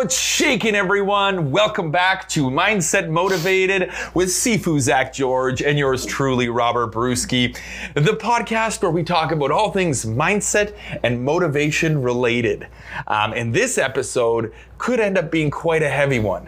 What's shaking, everyone? Welcome back to Mindset Motivated with Sifu Zach George and yours truly, Robert Bruschi, the podcast where we talk about all things mindset and motivation related. And this episode could end up being quite a heavy one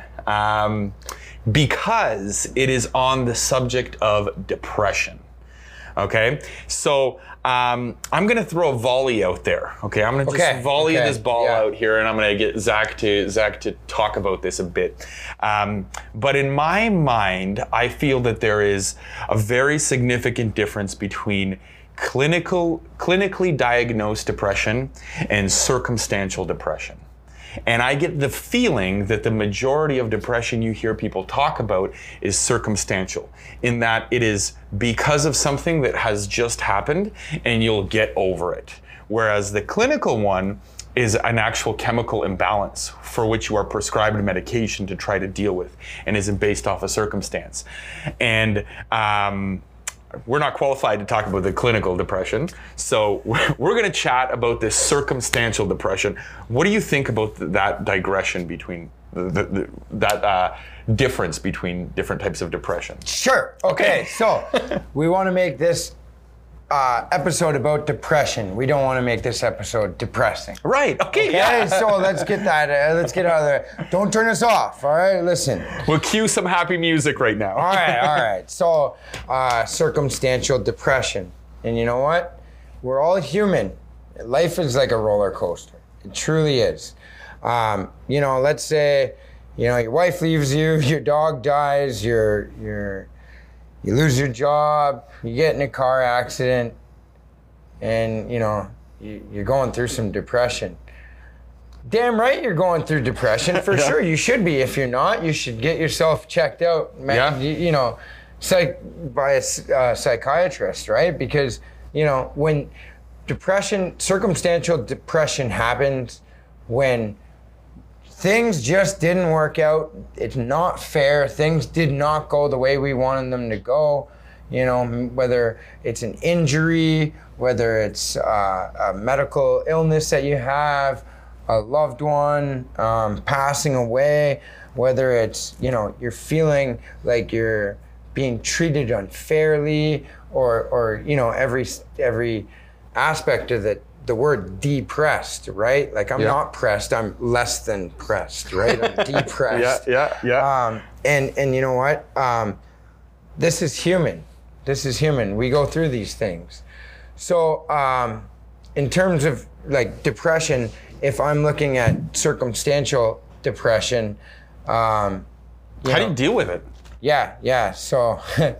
because it is on the subject of depression. Okay, so I'm going to throw a volley out there. Okay, I'm going to just volley this ball out here, and I'm going to get Zach to talk about this a bit. But in my mind, I feel that there is a very significant difference between clinically diagnosed depression and circumstantial depression. And I get the feeling that the majority of depression you hear people talk about is circumstantial, in that it is because of something that has just happened and you'll get over it. Whereas the clinical one is an actual chemical imbalance for which you are prescribed medication to try to deal with and isn't based off a circumstance. And we're not qualified to talk about the clinical depression, so we're going to chat about this circumstantial depression. What do you think about that digression between that difference between different types of depression? Sure. Okay. So we want to make this episode about depression. We don't want to make this episode depressing. Right. Okay. Yeah. So let's get that. Let's get out of there. Don't turn us off. All right. Listen. We'll cue some happy music right now. All right. So circumstantial depression, and you know what? We're all human. Life is like a roller coaster. It truly is. Let's say, your wife leaves you, your dog dies, you lose your job, you get in a car accident, and you're going through some depression. Damn right you're going through depression, for sure. You should be. If you're not, you should get yourself checked out, by a psychiatrist, right? Because, when circumstantial depression happens, when things just didn't work out. It's not fair. Things did not go the way we wanted them to go. Whether it's an injury, whether it's a medical illness that you have, a loved one passing away, whether it's, you're feeling like you're being treated unfairly, or every aspect of it. The word depressed, right? Like I'm not pressed, I'm less than pressed, right? I'm depressed. Yeah. And you know what? This is human. We go through these things. So in terms of like depression, if I'm looking at circumstantial depression, how do you deal with it? Yeah. So,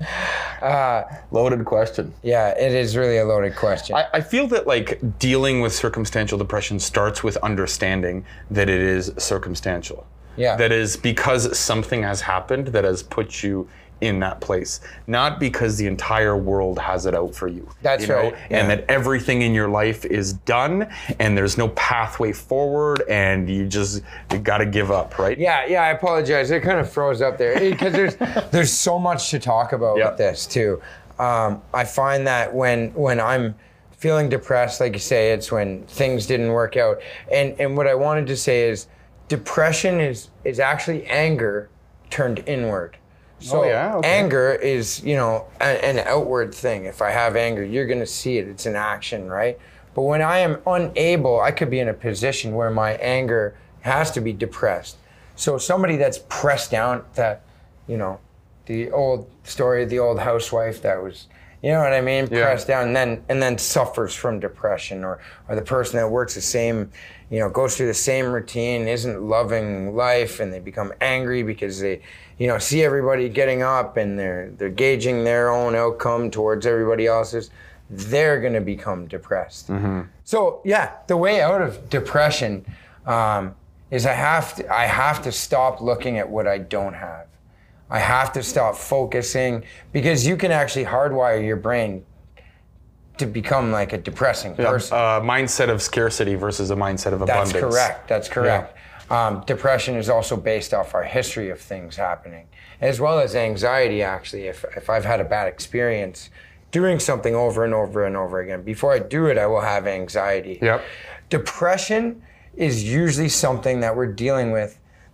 loaded question. Yeah, it is really a loaded question. I feel that like dealing with circumstantial depression starts with understanding that it is circumstantial. Yeah. That is because something has happened that has put you in that place, not because the entire world has it out for you. That's right. Yeah. And that everything in your life is done and there's no pathway forward and you got to give up, right? Yeah, I apologize. It kind of froze up there because there's so much to talk about with this too. I find that when I'm feeling depressed, like you say, it's when things didn't work out. And what I wanted to say is depression is actually anger turned inward. So anger is, an outward thing. If I have anger, you're going to see it. It's an action, right? But when I am unable, I could be in a position where my anger has to be depressed. So somebody that's pressed down, that, the old story of the old housewife that was, pressed down and then suffers from depression, or the person that works the same, goes through the same routine, isn't loving life, and they become angry because they, see everybody getting up and they're gauging their own outcome towards everybody else's. They're going to become depressed. Mm-hmm. So the way out of depression is I have to stop looking at what I don't have. I have to stop focusing, because you can actually hardwire your brain to become like a depressing person. A mindset of scarcity versus a mindset of abundance. That's correct. Yeah. Depression is also based off our history of things happening, as well as anxiety, actually. If I've had a bad experience doing something over and over and over again, before I do it, I will have anxiety. Yep. Depression is usually something that we're dealing with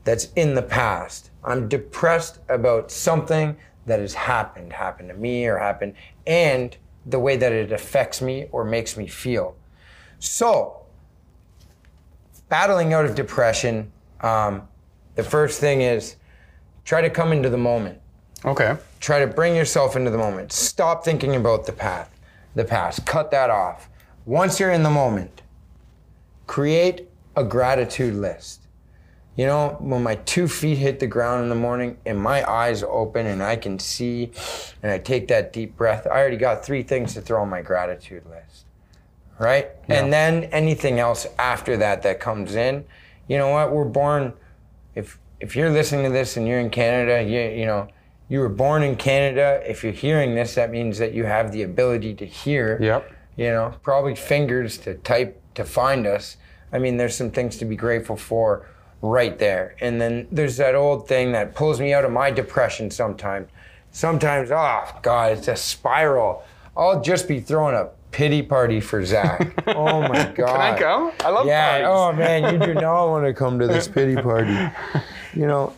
that's in the past. I'm depressed about something that has happened to me or happened, and the way that it affects me or makes me feel. So, battling out of depression, the first thing is try to come into the moment. Okay. Try to bring yourself into the moment. Stop thinking about the past. Cut that off. Once you're in the moment, create a gratitude list. You know, when my 2 feet hit the ground in the morning and my eyes open and I can see and I take that deep breath, I already got 3 things to throw on my gratitude list, right? Yeah. And then anything else after that comes in, you know what, we're born, if you're listening to this and you're in Canada, you know, you were born in Canada. If you're hearing this, that means that you have the ability to hear. Yep. You know, probably fingers to type to find us. I mean, there's some things to be grateful for right there. And then there's that old thing that pulls me out of my depression sometimes. Sometimes, oh God, it's a spiral. I'll just be throwing a pity party for Zach. Oh my God. Can I come? I love parties. Oh man, you do not want to come to this pity party. You know,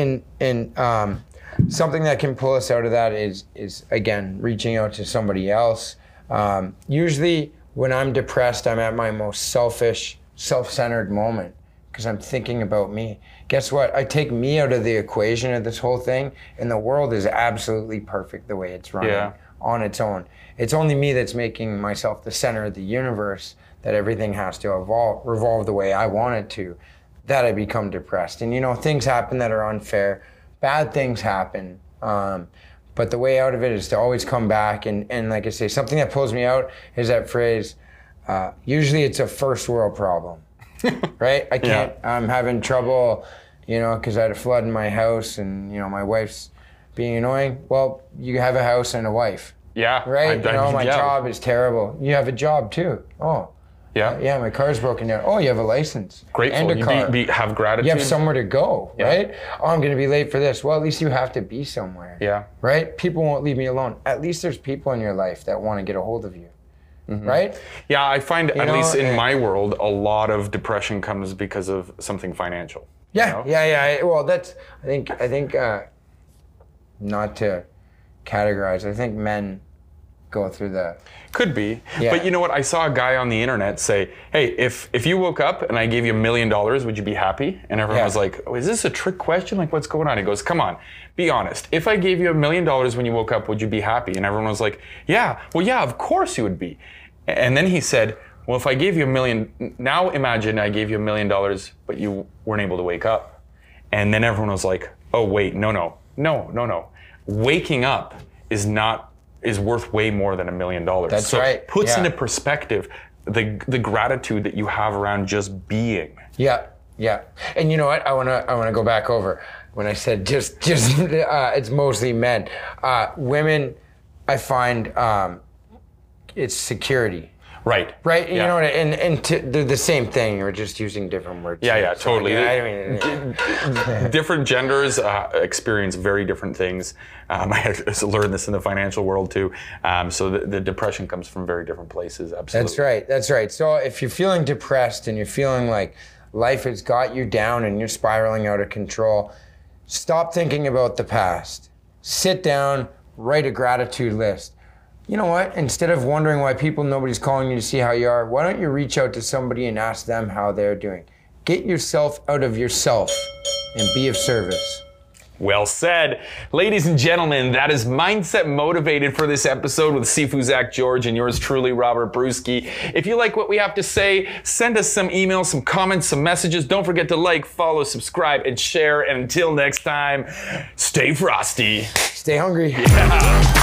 and something that can pull us out of that is again, reaching out to somebody else. Usually when I'm depressed, I'm at my most selfish, self-centered moment because I'm thinking about me. Guess what? I take me out of the equation of this whole thing, and the world is absolutely perfect the way it's running on its own. It's only me that's making myself the center of the universe, that everything has to revolve the way I want it to, that I become depressed. And you know, things happen that are unfair. Bad things happen. But the way out of it is to always come back. And like I say, something that pulls me out is that phrase, usually it's a first world problem, right? I can't, I'm having trouble, you know, because I had a flood in my house and, you know, my wife's being annoying. Well, you have a house and a wife. Yeah. Right? You know, my job is terrible. You have a job too. Oh. Yeah. Yeah, my car's broken down. Oh, you have a license. Grateful. And a car. Have gratitude. You have somewhere to go, right? Oh, I'm going to be late for this. Well, at least you have to be somewhere. Yeah. Right? People won't leave me alone. At least there's people in your life that want to get a hold of you. Mm-hmm. Right? Yeah, I find, at least in my world, a lot of depression comes because of something financial. Yeah, you know? yeah. Well, that's, I think, not to categorize, I think men go through that. Could be. Yeah. But you know what? I saw a guy on the internet say, hey, if you woke up and I gave you $1 million, would you be happy? And everyone was like, oh, is this a trick question? Like, what's going on? He goes, come on, be honest. If I gave you $1 million when you woke up, would you be happy? And everyone was like, yeah, well, yeah, of course you would be. And then he said, well, if I gave you $1 million, now imagine I gave you $1 million, but you weren't able to wake up. And then everyone was like, oh, wait, no. Waking up is worth way more than $1 million. That's right. Puts into perspective the gratitude that you have around just being. Yeah. And you know what? I wanna go back over when I said just it's mostly men. Women, I find it's security. Right. You know what? And they're the same thing. We're just using different words. Yeah, totally. Different genders experience very different things. I learned this in the financial world too. So the depression comes from very different places. Absolutely. That's right. So if you're feeling depressed and you're feeling like life has got you down and you're spiraling out of control, stop thinking about the past. Sit down, write a gratitude list. You know what? Instead of wondering why nobody's calling you to see how you are, why don't you reach out to somebody and ask them how they're doing? Get yourself out of yourself and be of service. Well said. Ladies and gentlemen, that is Mindset Motivated for this episode with Sifu Zach George and yours truly, Robert Bruski. If you like what we have to say, send us some emails, some comments, some messages. Don't forget to like, follow, subscribe, and share. And until next time, stay frosty. Stay hungry. Yeah.